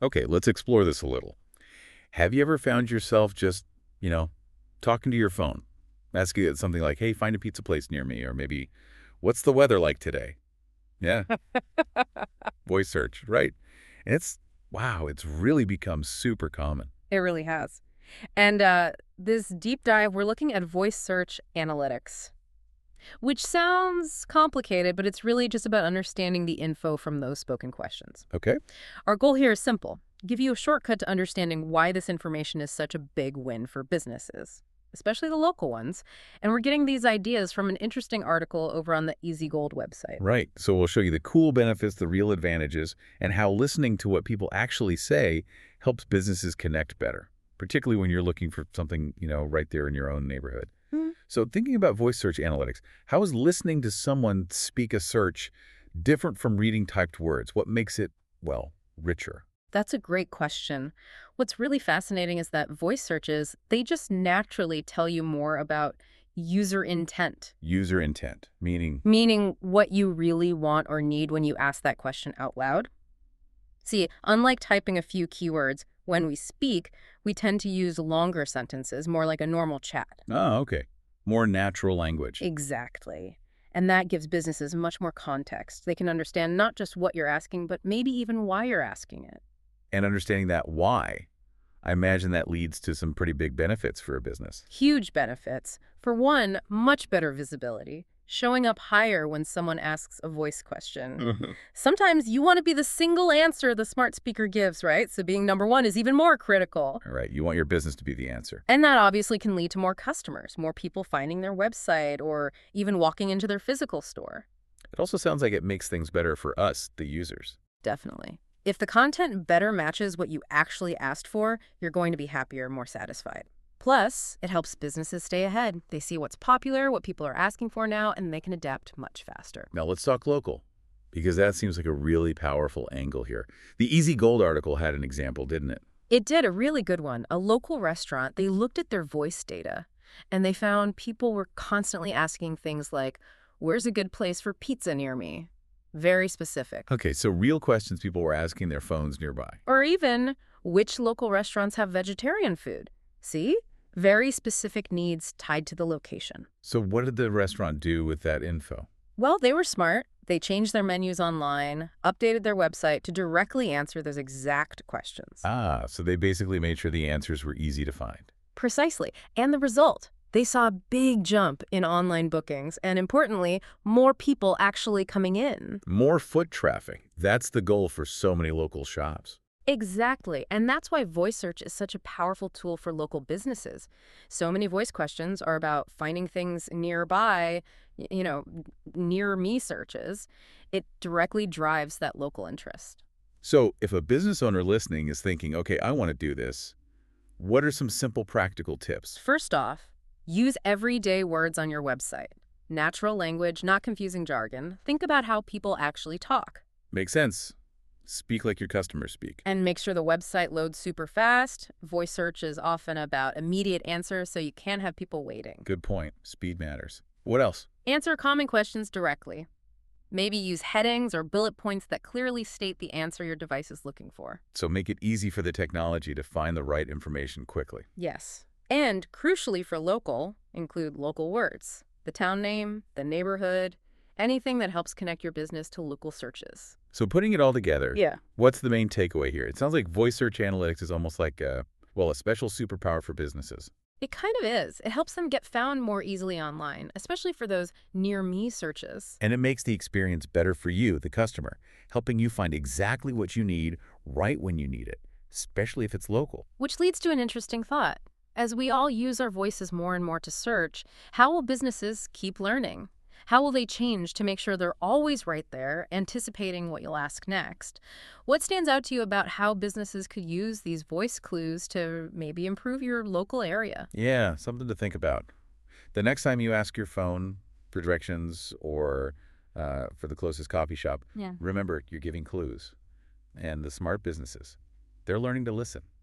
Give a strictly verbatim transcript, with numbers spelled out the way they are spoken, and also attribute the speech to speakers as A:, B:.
A: Okay, let's explore this a little. Have you ever found yourself just, you know, talking to your phone, asking it something like, hey, find a pizza place near me, or maybe, what's the weather like today? Yeah, voice search, right? And it's, wow, it's really become super common.
B: It really has. And uh, this deep dive, we're looking at voice search analytics, which sounds complicated, but it's really just about understanding the info from those spoken questions.
A: Okay?
B: Our goal here is simple: give you a shortcut to understanding why this information is such a big win for businesses, especially the local ones. And we're getting these ideas from an interesting article over on the Easy Gold website.
A: Right. So we'll show you the cool benefits, the real advantages, and how listening to what people actually say helps businesses connect better, particularly when you're looking for something, you know, right there in your own neighborhood.
B: Hmm.
A: So thinking about voice search analytics, how is listening to someone speak a search different from reading typed words? What makes it, well, richer?
B: That's a great question. What's really fascinating is that voice searches, they just naturally tell you more about user intent,
A: User intent, meaning,
B: meaning what you really want or need when you ask that question out loud. See, unlike typing a few keywords, when we speak, we tend to use longer sentences, more like a normal chat.
A: oh, okay, more natural language.
B: Exactly. And that gives businesses much more context. They can understand not just what you're asking, but maybe even why you're asking it.
A: And understanding that why, I imagine that leads to some pretty big benefits for a business.
B: Huge benefits. For one, much better visibility, showing up higher when someone asks a voice question.
A: Mhm.
B: Sometimes you want to be the single answer the smart speaker gives, right? So being number one is even more critical.
A: All right, you want your business to be the answer.
B: And that obviously can lead to more customers, more people finding their website, or even walking into their physical store.
A: It also sounds like it makes things better for us, the users.
B: Definitely. If the content better matches what you actually asked for, you're going to be happier, more satisfied. Plus, it helps businesses stay ahead. They see what's popular, what people are asking for now, and they can adapt much faster.
A: Now let's talk local, because that seems like a really powerful angle here. The Easy Gold article had an example, didn't it?
B: It did a really good one. A local restaurant, they looked at their voice data, and they found people were constantly asking things like, where's a good place for pizza near me? Very specific.
A: Okay, so real questions people were asking their phones nearby.
B: Or even, which local restaurants have vegetarian food? See? Very specific needs tied to the location.
A: So what did the restaurant do with that info?
B: Well, they were smart. They changed their menus online, updated their website to directly answer those exact questions.
A: Ah, so they basically made sure the answers were easy to find.
B: Precisely. And the result, they saw a big jump in online bookings, and importantly, more people actually coming in.
A: More foot traffic. That's the goal for so many local shops.
B: Exactly. And that's why voice search is such a powerful tool for local businesses. So many voice questions are about finding things nearby, y- you know, near me searches. It directly drives that local interest.
A: So if a business owner listening is thinking, okay, I want to do this, what are some simple practical tips?
B: First off, use everyday words on your website. Natural language, not confusing jargon. Think about how people actually talk.
A: Makes sense. Speak like your customers speak.
B: And make sure the website loads super fast. Voice search is often about immediate answers, so you can't have people waiting.
A: Good point. Speed matters. What else?
B: Answer common questions directly. Maybe use headings or bullet points that clearly state the answer your device is looking for.
A: So make it easy for the technology to find the right information quickly.
B: Yes. And crucially for local, include local words. The town name, the neighborhood, anything that helps connect your business to local searches.
A: So putting it all together,
B: Yeah.
A: what's the main takeaway here? It sounds like voice search analytics is almost like a, well, a special superpower for businesses.
B: It kind of is. It helps them get found more easily online, especially for those near-me searches.
A: And it makes the experience better for you, the customer, helping you find exactly what you need right when you need it, especially if it's local.
B: Which leads to an interesting thought. As we all use our voices more and more to search, how will businesses keep learning? How will they change to make sure they're always right there, anticipating what you'll ask next? What stands out to you about how businesses could use these voice clues to maybe improve your local area?
A: Yeah, something to think about. The next time you ask your phone for directions or uh, for the closest coffee shop,
B: Yeah.
A: remember you're giving clues. And the smart businesses, they're learning to listen.